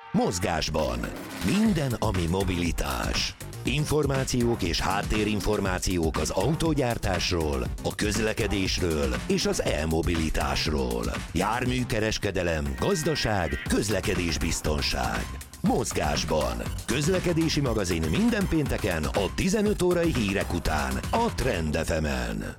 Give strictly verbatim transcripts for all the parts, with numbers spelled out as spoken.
Mozgásban. Minden, ami mobilitás. Információk és háttérinformációk az autógyártásról, a közlekedésről és az e-mobilitásról. Járműkereskedelem, gazdaság, közlekedésbiztonság. Mozgásban. Közlekedési magazin minden pénteken a tizenöt órai hírek után a Trend ef emen.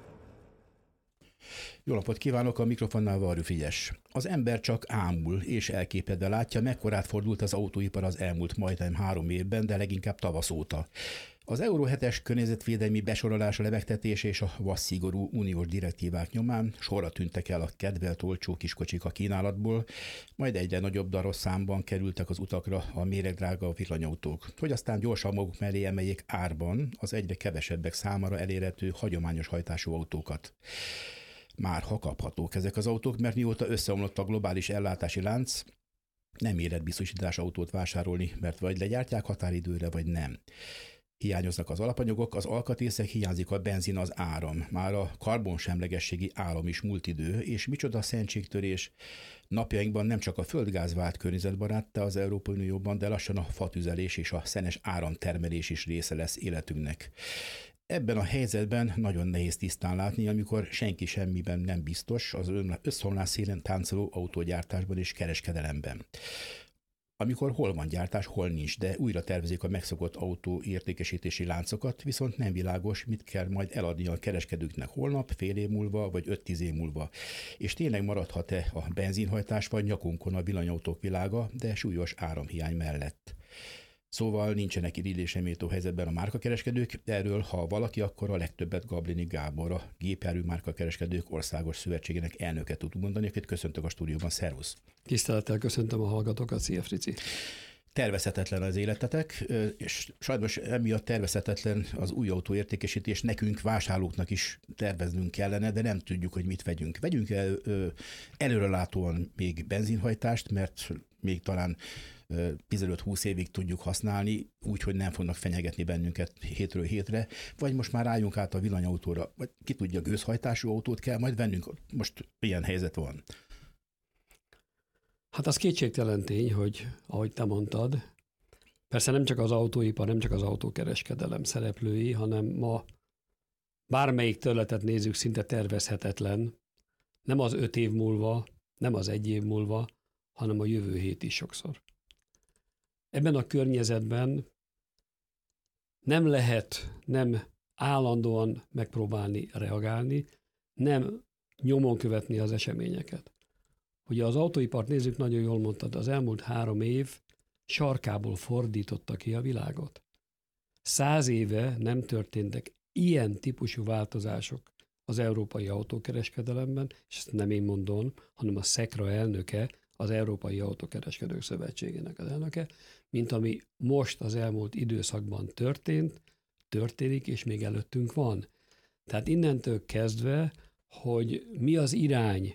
Jó napot kívánok, a mikrofonnál Varjú Frigyes. Az ember csak ámul és elképedve látja, mekkorát fordult az autóipar az elmúlt majdnem három évben, de leginkább tavasz óta. Az Euró hetes környezetvédelmi besorolása, lebegtetése és a vasszigorú uniós direktívák nyomán sorra tűntek el a kedvelt olcsó kiskocsik a kínálatból, majd egyre nagyobb daros számban kerültek az utakra a méregdrága villanyautók, hogy aztán gyorsan maguk mellé emeljék árban az egyre kevesebbek számára elérhető hagyományos hajtású autókat. Már ha kaphatók ezek az autók, mert mióta összeomlott a globális ellátási lánc, nem életbiztosítás autót vásárolni, mert vagy legyártják határidőre, vagy nem. Hiányoznak az alapanyagok, az alkatrészek, hiányzik a benzin, az áram. Már a karbonsemlegességi áram is múlt idő, és micsoda szentségtörés. Napjainkban nem csak a földgáz vált környezetbaráttá az Európai Unióban, de lassan a fatüzelés és a szenes áramtermelés is része lesz életünknek. Ebben a helyzetben nagyon nehéz tisztán látni, amikor senki semmiben nem biztos az összeomlás szélén táncoló autógyártásban és kereskedelemben. Amikor hol van gyártás, hol nincs, de újra tervezik a megszokott autó értékesítési láncokat, viszont nem világos, mit kell majd eladni a kereskedőknek holnap, fél év múlva, vagy öt-tíz év múlva. És tényleg maradhat-e a benzinhajtás vagy nyakunkon a villanyautók világa, de súlyos áramhiány mellett. Szóval nincsenek irigylésre méltó helyzetben a márkakereskedők, erről, ha valaki, akkor a legtöbbet Gablini Gábor, a Gépjármű Márkakereskedők Országos Szövetségének elnöke tud mondani, akit köszöntök a stúdióban. Szervusz! Tisztelettel köszöntöm a hallgatókat, szia Frici! Tervezhetetlen az életetek, és sajnos emiatt tervezhetetlen az új autó értékesítés, nekünk vásárlóknak is terveznünk kellene, de nem tudjuk, hogy mit vegyünk. Vegyünk el előrelátóan még benzinhajtást, mert még talán tizenöt-húsz évig tudjuk használni, úgyhogy nem fognak fenyegetni bennünket hétről hétre, vagy most már álljunk át a villanyautóra, vagy ki tudja, gőzhajtású autót kell majd vennünk, most ilyen helyzet van. Hát az kétségtelen tény, hogy ahogy te mondtad, persze nem csak az autóipar, nem csak az autókereskedelem szereplői, hanem ma bármelyik területet nézzük, szinte tervezhetetlen, nem az öt év múlva, nem az egy év múlva, hanem a jövő hét is sokszor. Ebben a környezetben nem lehet nem állandóan megpróbálni reagálni, nem nyomon követni az eseményeket. Ugye az autóipart nézzük, nagyon jól mondtad, az elmúlt három év sarkából fordította ki a világot. Száz éve nem történtek ilyen típusú változások az európai autókereskedelemben, és ezt nem én mondom, hanem a SZEKRA elnöke, az Európai Autókereskedők Szövetségének az elnöke, mint ami most az elmúlt időszakban történt, történik, és még előttünk van. Tehát innentől kezdve, hogy mi az irány,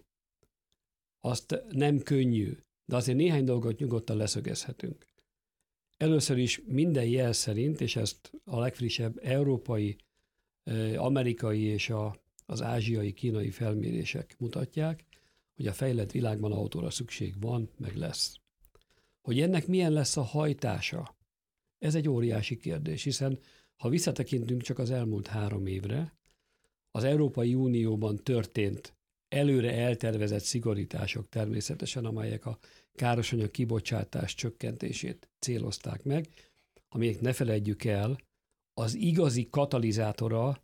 azt nem könnyű, de azért néhány dolgot nyugodtan leszögezhetünk. Először is minden jel szerint, és ezt a legfrissebb európai, amerikai és a, az ázsiai, kínai felmérések mutatják, hogy a fejlett világban autóra szükség van, meg lesz. Hogy ennek milyen lesz a hajtása, ez egy óriási kérdés, hiszen ha visszatekintünk csak az elmúlt három évre, az Európai Unióban történt előre eltervezett szigorítások természetesen, amelyek a károsanyag kibocsátás csökkentését célozták meg, amelyek ne feledjük el, az igazi katalizátora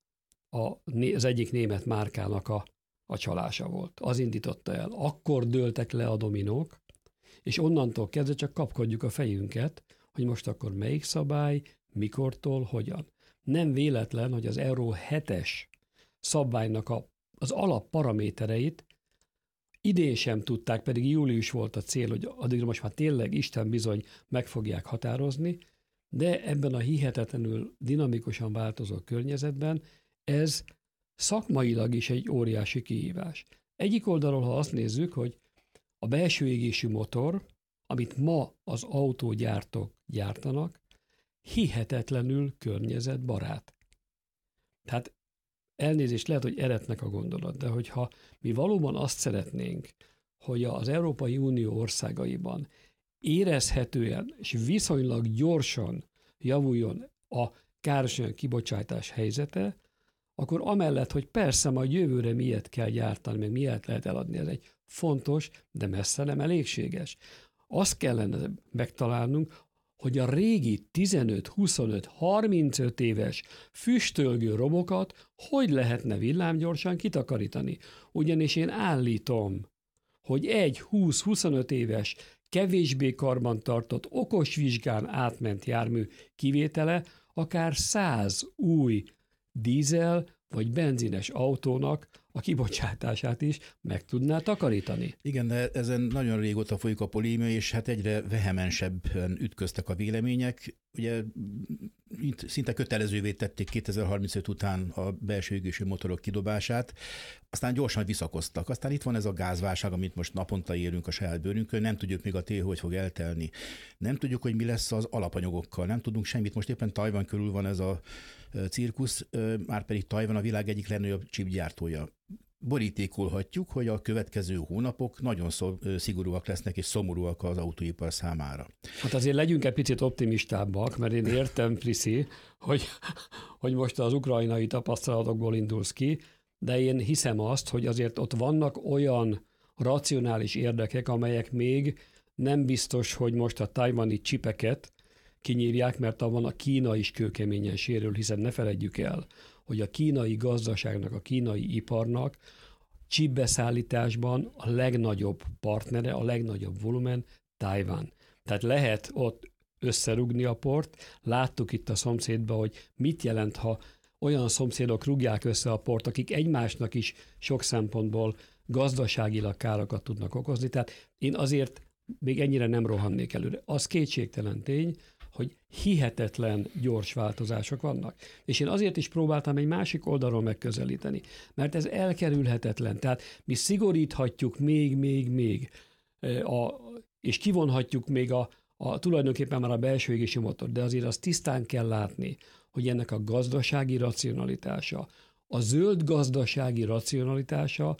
az egyik német márkának a a csalása volt. Az indította el. Akkor dőltek le a dominók, és onnantól kezdve csak kapkodjuk a fejünket, hogy most akkor melyik szabály, mikortól, hogyan. Nem véletlen, hogy az Euró hetes szabványnak a, az alapparamétereit idén sem tudták, pedig július volt a cél, hogy addigra most már tényleg Isten bizony meg fogják határozni, de ebben a hihetetlenül dinamikusan változó környezetben ez szakmailag is egy óriási kihívás. Egyik oldalról, ha azt nézzük, hogy a belső égésű motor, amit ma az autógyártók gyártanak, hihetetlenül környezetbarát. Tehát elnézést, lehet, hogy eretnek a gondolat, de hogyha mi valóban azt szeretnénk, hogy az Európai Unió országaiban érezhetően és viszonylag gyorsan javuljon a károsanyag kibocsátás helyzete, akkor amellett, hogy persze majd jövőre miért kell gyártani, meg miért lehet eladni, ez egy fontos, de messze nem elégséges. Azt kellene megtalálnunk, hogy a régi tizenöt, huszonöt, harmincöt éves füstölgő romokat hogy lehetne villámgyorsan kitakarítani. Ugyanis én állítom, hogy egy húsz-huszonöt éves, kevésbé karbantartott, okos vizsgán átment jármű kivétele akár száz új dízel vagy benzines autónak a kibocsátását is meg tudná takarítani. Igen, de ezen nagyon régóta folyik a polémia, és hát egyre vehemensebben ütköztek a vélemények. Ugye itt szinte kötelezővé tették kétezer-harmincöt után a belső égésű motorok kidobását, aztán gyorsan visszakoztak. Aztán itt van ez a gázválság, amit most naponta élünk a saját bőrünkön, nem tudjuk még a té hogy fog eltelni. Nem tudjuk, hogy mi lesz az alapanyagokkal, nem tudunk semmit. Most éppen Tajvan körül van ez a cirkusz, már pedig Tajvan a világ egyik legnagyobb chipgyártója. Borítékolhatjuk, hogy a következő hónapok nagyon szigorúak lesznek és szomorúak az autóipar számára. Hát azért legyünk egy picit optimistábbak, mert én értem, Priszi, hogy, hogy most az ukrajnai tapasztalatokból indulsz ki, de én hiszem azt, hogy azért ott vannak olyan racionális érdekek, amelyek még nem biztos, hogy most a tajvani csipeket kinyírják, mert abban a Kína is kőkeményen sérül, hiszen ne feledjük el, hogy a kínai gazdaságnak, a kínai iparnak csipbeszállításban a legnagyobb partnere, a legnagyobb volumen Tajvan. Tehát lehet ott összerugni a port. Láttuk itt a szomszédban, hogy mit jelent, ha olyan szomszédok rúgják össze a port, akik egymásnak is sok szempontból gazdaságilag károkat tudnak okozni. Tehát én azért még ennyire nem rohannék előre. Az kétségtelen tény, hogy hihetetlen gyors változások vannak. És én azért is próbáltam egy másik oldalról megközelíteni, mert ez elkerülhetetlen. Tehát mi szigoríthatjuk még, még, még, a, és kivonhatjuk még a, a tulajdonképpen már a belső égési motor, de azért azt tisztán kell látni, hogy ennek a gazdasági racionalitása, a zöld gazdasági racionalitása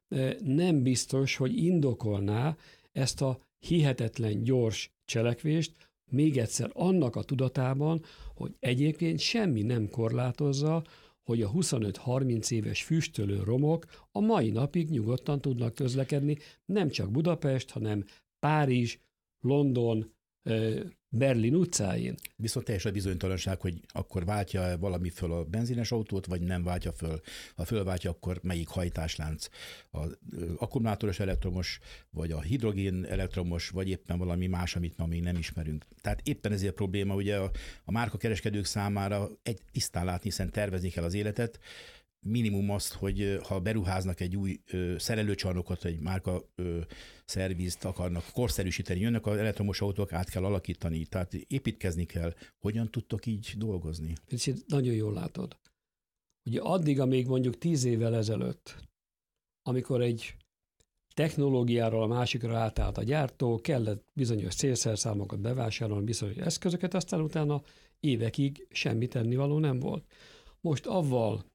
nem biztos, hogy indokolná ezt a hihetetlen gyors cselekvést, még egyszer annak a tudatában, hogy egyébként semmi nem korlátozza, hogy a huszonöt-harminc éves füstölő romok a mai napig nyugodtan tudnak közlekedni, nem csak Budapest, hanem Párizs, London, Berlin utcáin. Viszont teljes a bizonytalanság, hogy akkor váltja valami föl a benzines autót, vagy nem váltja föl. Ha fölváltja, akkor melyik hajtáslánc? Az akkumulátoros elektromos, vagy a hidrogén elektromos, vagy éppen valami más, amit ma még nem ismerünk. Tehát éppen ezért probléma ugye a, a márkakereskedők számára egy tisztán látni, hiszen tervezni kell az életet, minimum azt, hogy ha beruháznak egy új ö, szerelőcsarnokot, egy márka ö, szervizt akarnak korszerűsíteni, jönnek az elektromos autók, át kell alakítani, tehát építkezni kell. Hogyan tudtok így dolgozni? Picit nagyon jól látod. Ugye addig, amíg mondjuk tíz évvel ezelőtt, amikor egy technológiáról a másikra átállt a gyártó, kellett bizonyos célszerszámokat bevásárolni, bizonyos eszközöket, aztán utána évekig semmi tennivaló nem volt. Most avval,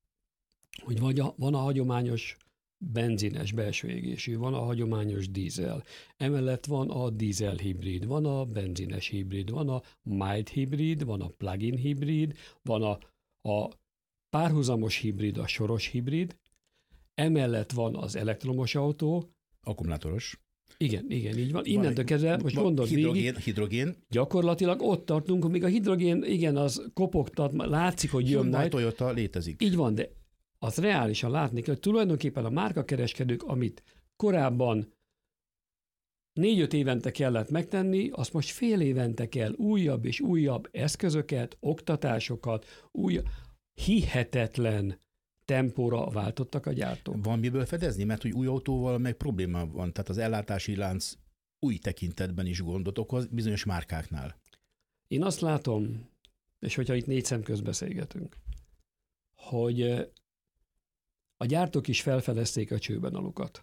hogy vagy a, van a hagyományos benzines belső égésű, van a hagyományos dízel, emellett van a dízel hibrid, van a benzines hibrid, van a mild hibrid, van a plug-in hibrid, van a, a párhuzamos hibrid, a soros hibrid, emellett van az elektromos autó. Akkumulátoros. Igen, igen, így van. Innentől kezdve, most gondold hidrogén, végig, hidrogén. Gyakorlatilag ott tartunk, míg a hidrogén, igen, az kopogtat, látszik, hogy jön Hyundai, majd. Toyota létezik. Így van, de azt reálisan látni kell, hogy tulajdonképpen a márkakereskedők, amit korábban négy-öt évente kellett megtenni, azt most fél évente kell újabb és újabb eszközöket, oktatásokat, újabb, hihetetlen tempóra váltottak a gyártók. Van miből fedezni? Mert hogy új autóval meg probléma van, tehát az ellátási lánc új tekintetben is gondot okoz bizonyos márkáknál. Én azt látom, és hogyha itt négy szem közt beszélgetünk, hogy a gyártók is felfedezték a csőben a lukat.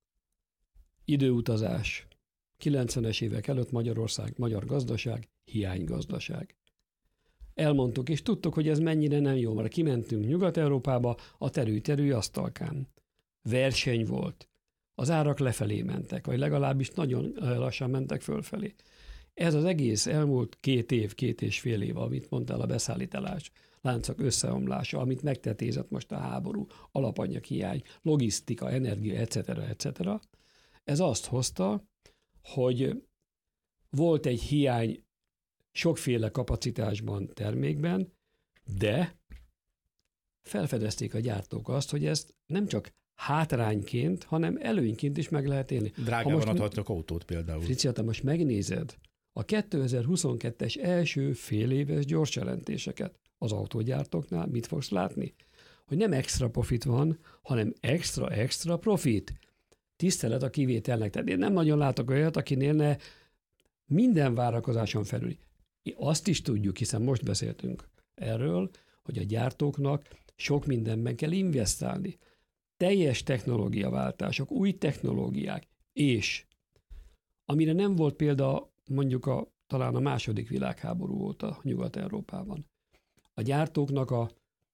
Időutazás. kilencvenes évek előtt Magyarország, magyar gazdaság, hiánygazdaság. Elmondtuk, és tudtuk, hogy ez mennyire nem jó, mert kimentünk Nyugat-Európába a terű-terű asztalkán. Verseny volt. az árak lefelé mentek, vagy legalábbis nagyon lassan mentek fölfelé. Ez az egész elmúlt két év, két és fél év, amit mondtál, a beszállítás láncok összeomlása, amit megtetézett most a háború, alapanyaghiány, logisztika, energia, et cetera, et cetera. Ez azt hozta, hogy volt egy hiány sokféle kapacitásban, termékben, de felfedezték a gyártók azt, hogy ezt nem csak hátrányként, hanem előnyként is meg lehet élni. Drágában adhatnak autót például. Frici, te most megnézed a kétezer-huszonkettes első fél éves gyors jelentéseket az autógyártóknál, mit fogsz látni? Hogy nem extra profit van, hanem extra-extra profit. Tisztelet a kivételnek. Tehát én nem nagyon látok olyat, akinél ne minden várakozáson felül. Azt is tudjuk, hiszen most beszéltünk erről, hogy a gyártóknak sok mindenben kell investálni. Teljes technológiaváltások, új technológiák, és amire nem volt példa mondjuk a, talán a második világháború óta Nyugat-Európában. A gyártóknak a,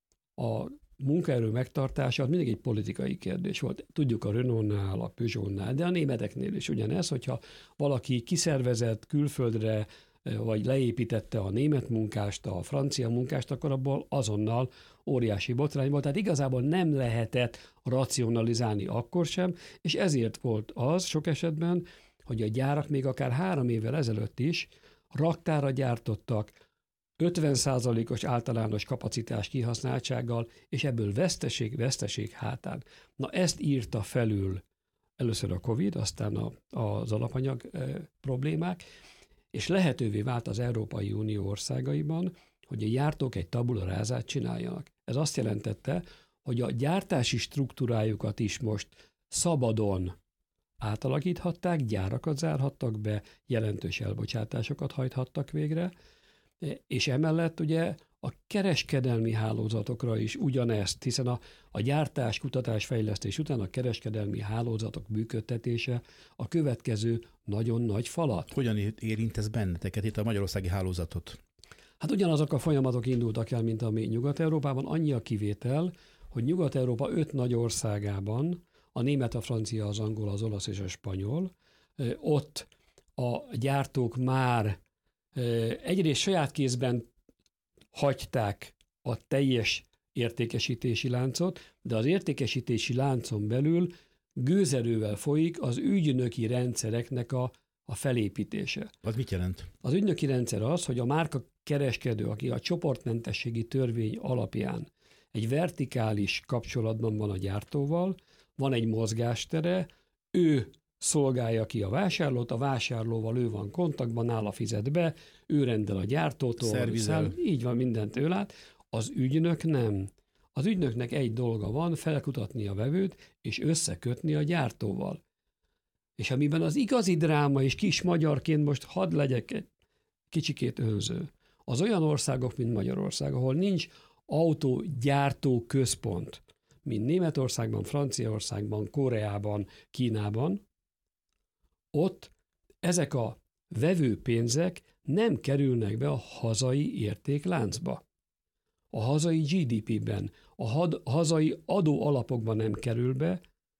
a munkaerő megtartása az mindig egy politikai kérdés volt. Tudjuk a Renault-nál, a Peugeot-nál, de a németeknél is ugyanez, hogyha valaki kiszervezett külföldre, vagy leépítette a német munkást, a francia munkást, akkor abból azonnal óriási botrány volt. Tehát igazából nem lehetett racionalizálni akkor sem, és ezért volt az sok esetben, hogy a gyárak még akár három évvel ezelőtt is raktára gyártottak, ötven százalékos általános kapacitás kihasználtsággal, és ebből veszteség, veszteség hátán. Na ezt írta felül először a Covid, aztán a, az alapanyag e, problémák, és lehetővé vált az Európai Unió országaiban, hogy a gyártók egy tabula rását csináljanak. Ez azt jelentette, hogy a gyártási struktúrájukat is most szabadon átalakíthatták, gyárakat zárhattak be, jelentős elbocsátásokat hajthattak végre, és emellett ugye a kereskedelmi hálózatokra is ugyanezt, hiszen a, a gyártás, kutatás, fejlesztés után a kereskedelmi hálózatok működtetése a következő nagyon nagy falat. Hogyan érint ez benneteket, itt a magyarországi hálózatot? Hát ugyanazok a folyamatok indultak el, mint ami Nyugat-Európában, annyi a kivétel, hogy Nyugat-Európa öt nagy országában, a német, a francia, az angol, az olasz és a spanyol, ott a gyártók már egyrészt saját kézben hagyták a teljes értékesítési láncot, de az értékesítési láncon belül gőzerővel folyik az ügynöki rendszereknek a, a felépítése. Az mit jelent? Az ügynöki rendszer az, hogy a márka kereskedő, aki a csoportmentességi törvény alapján egy vertikális kapcsolatban van a gyártóval, van egy mozgástere, ő szolgálja ki a vásárlót, a vásárlóval ő van kontaktban, nála fizet be, ő rendel a gyártótól. Szervizel. Így van, mindent ő lát. Az ügynök nem. Az ügynöknek egy dolga van, felkutatni a vevőt, és összekötni a gyártóval. És amiben az igazi dráma, és kis magyarként most hadd legyek egy kicsikét önző, az olyan országok, mint Magyarország, ahol nincs autógyártó központ, mint Németországban, Franciaországban, Koreában, Kínában, ott ezek a vevőpénzek nem kerülnek be a hazai értékláncba. A hazai gé dé pé-ben, a had, hazai adóalapokban nem kerül be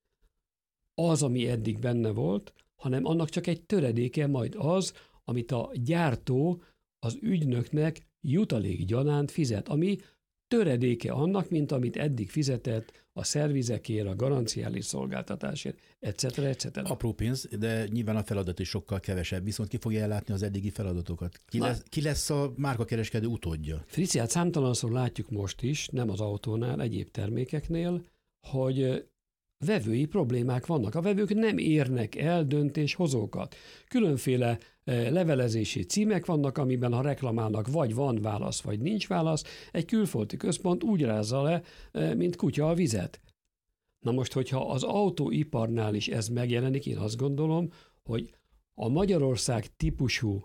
az, ami eddig benne volt, hanem annak csak egy töredéke majd az, amit a gyártó az ügynöknek jutalékgyanánt fizet, ami töredéke annak, mint amit eddig fizetett a szervizekért, a garanciális szolgáltatásért, et cetera, et cetera. Apró pénz, de nyilván a feladat is sokkal kevesebb, viszont ki fogja ellátni az eddigi feladatokat? Ki, lesz, ki lesz a márkakereskedő utódja? Frici, hát számtalanszor látjuk most is, nem az autónál, egyéb termékeknél, hogy vevői problémák vannak. A vevők nem érnek el döntéshozókat. Különféle levelezési címek vannak, amiben ha reklamálnak, vagy van válasz, vagy nincs válasz, egy külföldi központ úgy rázza le, mint kutya a vizet. Na most, hogyha az autóiparnál is ez megjelenik, én azt gondolom, hogy a Magyarország típusú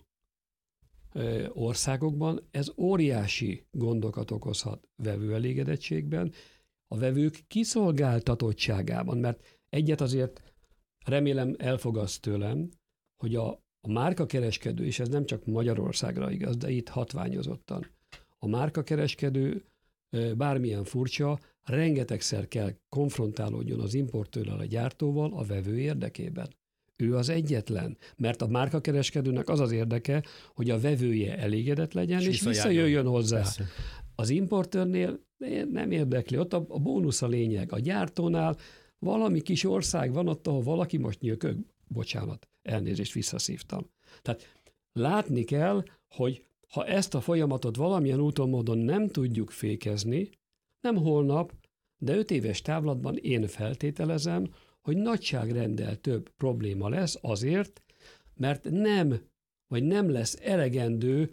országokban ez óriási gondokat okozhat vevőelégedettségben, a vevők kiszolgáltatottságában, mert egyet azért remélem elfogadsz tőlem, hogy a, a márkakereskedő, és ez nem csak Magyarországra igaz, de itt hatványozottan, a márkakereskedő bármilyen furcsa, rengetegszer kell konfrontálódjon az importőrrel, a gyártóval a vevő érdekében. Ő az egyetlen, mert a márkakereskedőnek az az érdeke, hogy a vevője elégedett legyen, és, és visszajöjjön hozzá. Persze. Az importőrnél nem érdekli, ott a, a bónusz a lényeg. A gyártónál valami kis ország van ott, ahol valaki most nyökök, bocsánat, elnézést, visszaszívtam. Tehát látni kell, hogy ha ezt a folyamatot valamilyen úton, módon nem tudjuk fékezni, nem holnap, de öt éves távlatban én feltételezem, hogy nagyságrendel több probléma lesz azért, mert nem, vagy nem lesz elegendő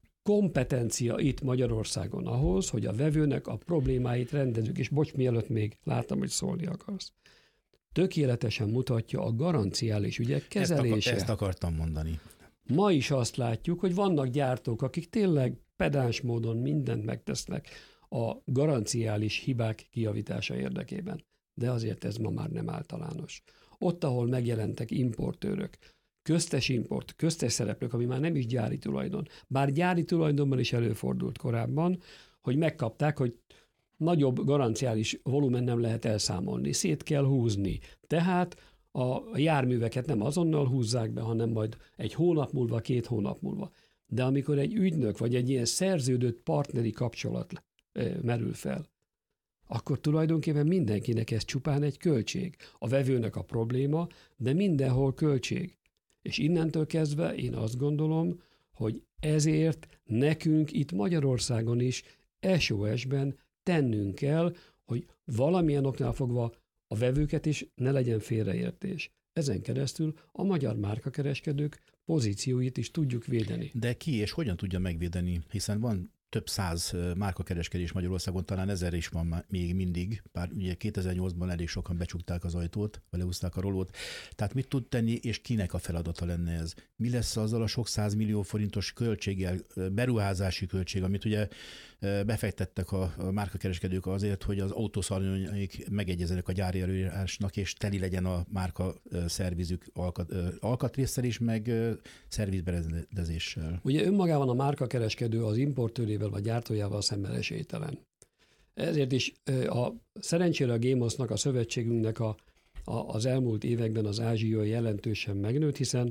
kompetencia itt Magyarországon ahhoz, hogy a vevőnek a problémáit rendezzük. És bocs, mielőtt még láttam, hogy szólni akarsz. Tökéletesen mutatja a garanciális ügyek kezelése. Ezt, akar, ezt akartam mondani. Ma is azt látjuk, hogy vannak gyártók, akik tényleg pedáns módon mindent megtesznek a garanciális hibák kijavítása érdekében. De azért ez ma már nem általános. Ott, ahol megjelentek importőrök, köztes import, köztes szereplők, ami már nem is gyári tulajdon, bár gyári tulajdonban is előfordult korábban, hogy megkapták, hogy nagyobb garanciális volumen nem lehet elszámolni, szét kell húzni. Tehát a járműveket nem azonnal húzzák be, hanem majd egy hónap múlva, két hónap múlva. De amikor egy ügynök vagy egy ilyen szerződött partneri kapcsolat merül fel, akkor tulajdonképpen mindenkinek ez csupán egy költség. A vevőnek a probléma, de mindenhol költség. És innentől kezdve én azt gondolom, hogy ezért nekünk itt Magyarországon is es o es-ben tennünk kell, hogy valamilyen oknál fogva a vevőket is ne legyen félreértés. Ezen keresztül a magyar márkakereskedők pozícióit is tudjuk védeni. De ki és hogyan tudja megvédeni? Hiszen van több száz márkakereskedés Magyarországon, talán ezer is van még mindig, bár ugye kétezer-nyolcban elég sokan becsukták az ajtót, vagy lehúzták a rolót. Tehát mit tud tenni, és kinek a feladata lenne ez? Mi lesz azzal a sok százmillió forintos költséggel, beruházási költség, amit ugye befektettek a márkakereskedők azért, hogy az autószalonjaik megegyezenek a gyári előírásnak, és teli legyen a márka szervizük alkat, alkatrészsel is, meg szervizberendezéssel. Ugye önmagában a márkakereskedő az importőrével vagy gyártójával szemben esélytelen. Ezért is a, szerencsére a Gémosznak, a szövetségünknek a, a, az elmúlt években az ázsiai jelentősen megnőtt, hiszen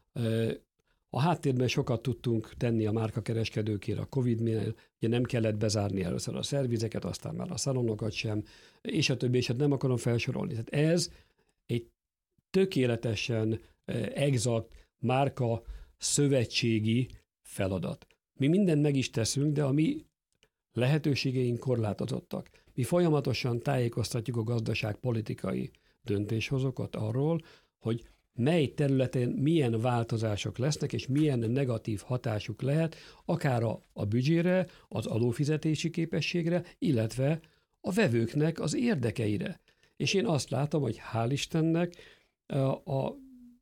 a háttérben sokat tudtunk tenni a márkakereskedőkért a Covid-nél, ugye nem kellett bezárni először a szervizeket, aztán már a szalonokat sem, és a többi, és hát nem akarom felsorolni. Tehát ez egy tökéletesen exakt márka szövetségi feladat. Mi mindent meg is teszünk, de a mi lehetőségeink korlátozottak. Mi folyamatosan tájékoztatjuk a gazdaságpolitikai döntéshozókat arról, hogy mely területen milyen változások lesznek, és milyen negatív hatásuk lehet, akár a, a büdzsére, az adófizetési képességre, illetve a vevőknek az érdekeire. És én azt látom, hogy hál' Istennek a, a,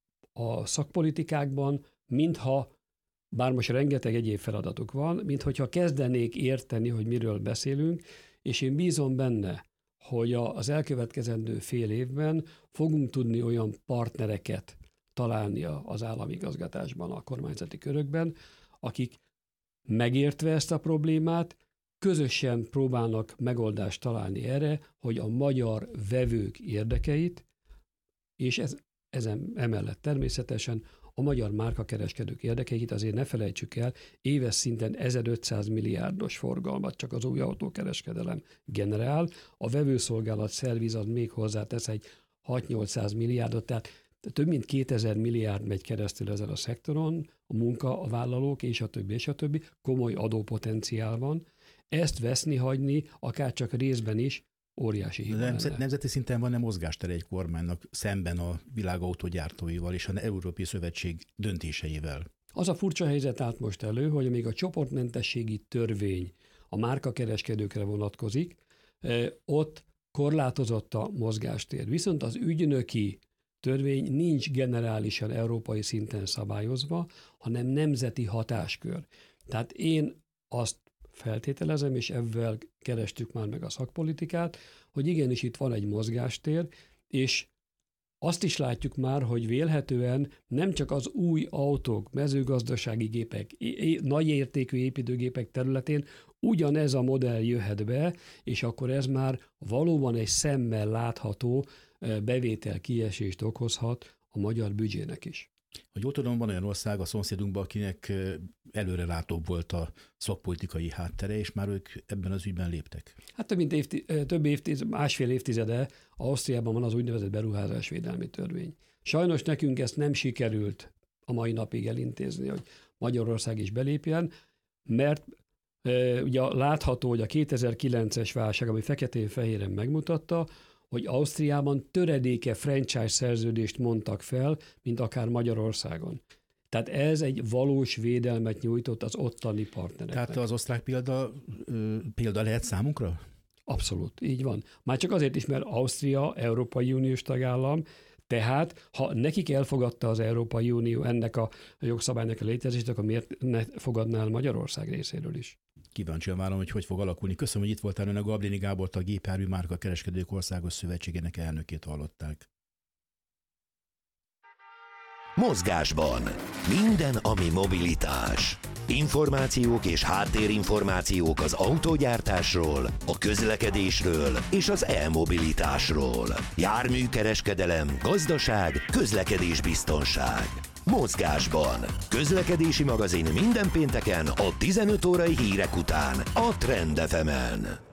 a szakpolitikákban, mintha, bár most rengeteg egyéb feladatuk van, minthogyha kezdenék érteni, hogy miről beszélünk, és én bízom benne, hogy az elkövetkezendő fél évben fogunk tudni olyan partnereket találni az államigazgatásban, a kormányzati körökben, akik megértve ezt a problémát, közösen próbálnak megoldást találni erre, hogy a magyar vevők érdekeit, és ez, ezen emellett természetesen a magyar márkakereskedők érdekeit azért ne felejtsük el, éves szinten ezerötszáz milliárdos forgalmat csak az új autókereskedelem generál, a vevőszolgálat szerviz az még hozzátesz egy hat-nyolcszáz milliárdot, tehát több mint kétezer milliárd megy keresztül ezen a szektoron, a munka, a vállalók és a többi, és a többi, komoly adópotenciál van. Ezt veszni, hagyni, akár csak részben is, óriási hiba lenne. Nemzeti szinten van-e mozgástere egy kormánynak szemben a világautógyártóival és az Európai Szövetség döntéseivel? Az a furcsa helyzet állt most elő, hogy még a csoportmentességi törvény a márkakereskedőkre vonatkozik, ott korlátozott a mozgástér. Viszont az ügynöki törvény nincs generálisan európai szinten szabályozva, hanem nemzeti hatáskör. Tehát én azt feltételezem, és ebben kerestük már meg a szakpolitikát, hogy igenis itt van egy mozgástér, és azt is látjuk már, hogy vélhetően nem csak az új autók, mezőgazdasági gépek, nagyértékű építőgépek területén ugyanez a modell jöhet be, és akkor ez már valóban egy szemmel látható bevétel kiesést okozhat a magyar büdzsének is. Ha jól tudom, van olyan ország a szomszédunkban, akinek előrelátóbb volt a szakpolitikai háttere, és már ők ebben az ügyben léptek. Hát több, mint évtized, több évtized, másfél évtizede Ausztriában van az úgynevezett beruházásvédelmi törvény. Sajnos nekünk ezt nem sikerült a mai napig elintézni, hogy Magyarország is belépjen, mert e, ugye látható, hogy a kétezer-kilences válság, ami feketén-fehéren megmutatta, hogy Ausztriában töredéke franchise szerződést mondtak fel, mint akár Magyarországon. Tehát ez egy valós védelmet nyújtott az ottani partnereknek. Tehát az osztrák példa, példa lehet számunkra? Abszolút, így van. Már csak azért is, mert Ausztria Európai Uniós tagállam, tehát ha nekik elfogadta az Európai Unió ennek a jogszabálynak a létezését, akkor miért ne fogadná el Magyarország részéről is? Kíváncsian várom, hogy hogy fog alakulni. Köszönöm, hogy itt voltál, Ön a Gabréni Gábort, a Gépjármű Márka Kereskedők Országos Szövetségének elnökét hallották. Mozgásban. Minden, ami mobilitás. Információk és háttérinformációk az autógyártásról, a közlekedésről és az e-mobilitásról. Járműkereskedelem, gazdaság, közlekedésbiztonság. Mozgásban. Közlekedési magazin minden pénteken a tizenöt órai hírek után a Trend ef emen.